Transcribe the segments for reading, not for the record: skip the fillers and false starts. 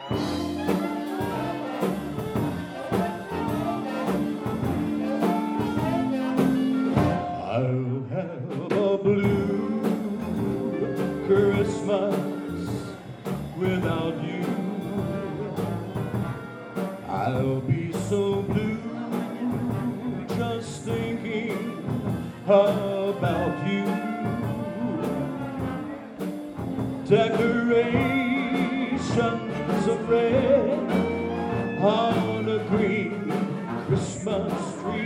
I'll have a blue Christmas without you. I'll be so blue just thinking about you. Decorations of red on a green Christmas tree.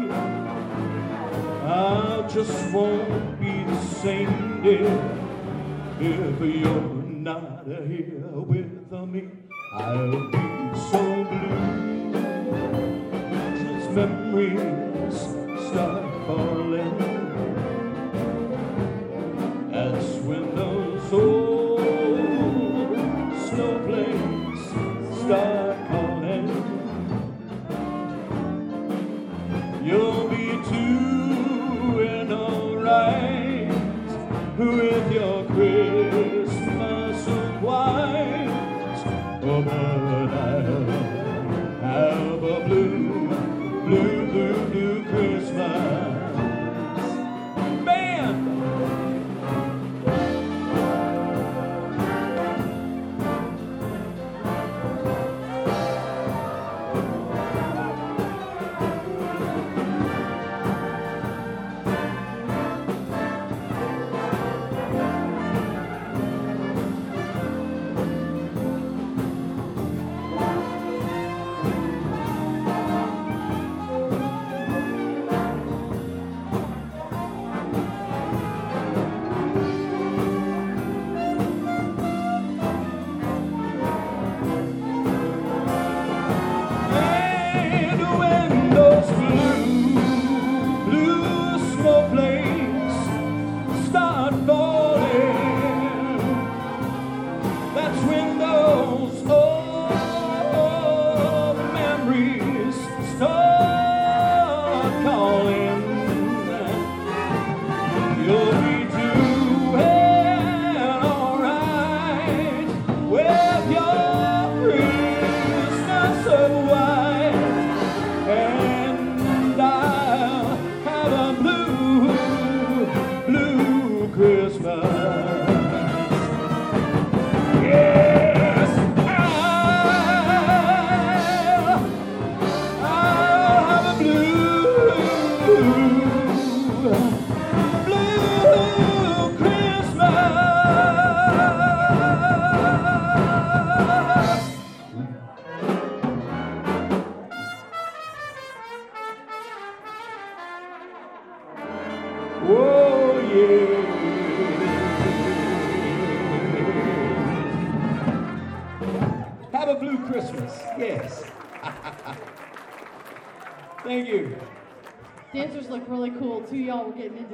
I just won't be the same, dear, if you're not here with me. I'll be so blue, just memories start falling. That's when those old snowflakes start calling. You'll be doing alright with your Christmas white. Oh, but I'll have a blue, blue, blue, blue Christmas. Band! That's when those old memories start calling. You'll be doing alright with your Christmas white, and I'll have a blue, blue Christmas. Oh yeah. Have a blue Christmas. Yes. Thank you. Dancers look really cool too. Y'all were getting into